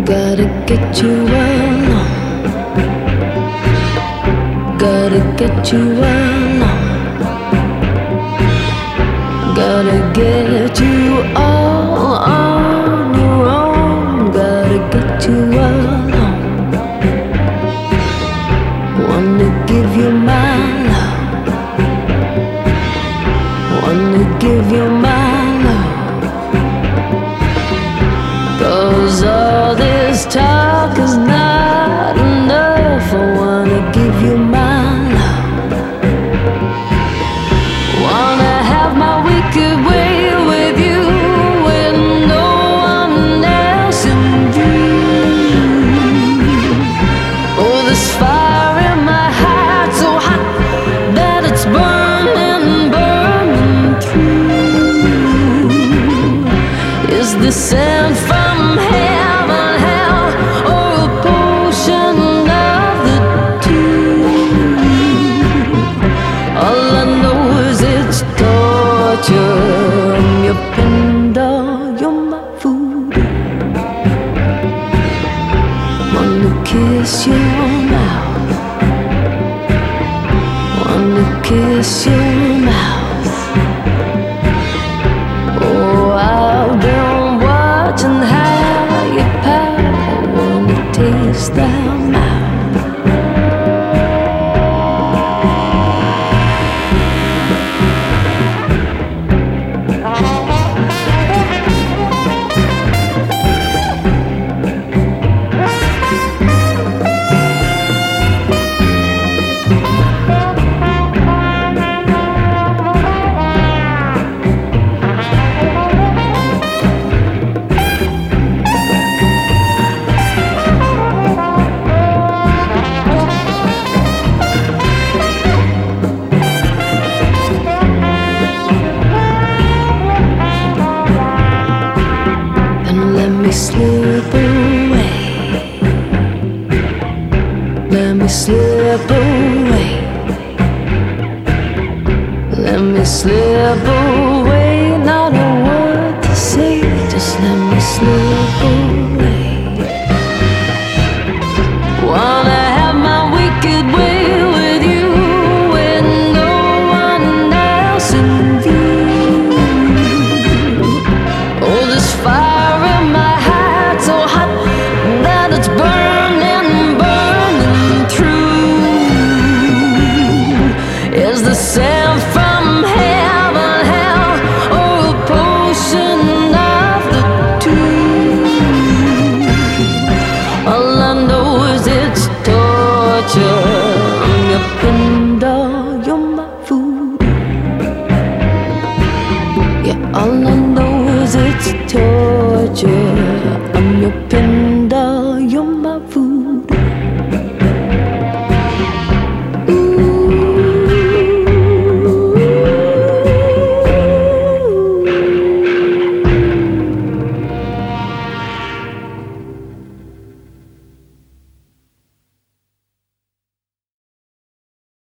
Gotta get you alone. Gotta get you alone. Gotta get you all on your own. Gotta get you alone. Wanna give you my love. Wanna give you my love. 'Cause all this talk is not enough. I wanna give you my love. Wanna have my wicked way with you, with no one else in view. Oh, this fire in my heart so hot that it's burning, burning through. Is the sand from heaven, hell, or a potion of the two? All I know is it's torture. I'm your pindoll, you're my food. Wanna kiss your mouth. Wanna kiss your mouth. Oh, I've been watching how you pout. I wanna taste that mouth. Let me slip away. Let me slip away. Let me slip away. Not a word to say, just let me slip away. Wanna have my wicked way with you, with no one else in view. Oh, this fire in my heart so hot that it's burning, burning through. Is the sand from heaven, hell, or a potion of the two? All I know is it's torture. I'm your pindoll, you're my food. Yeah, all I know is it's torture. I'm your pindoll.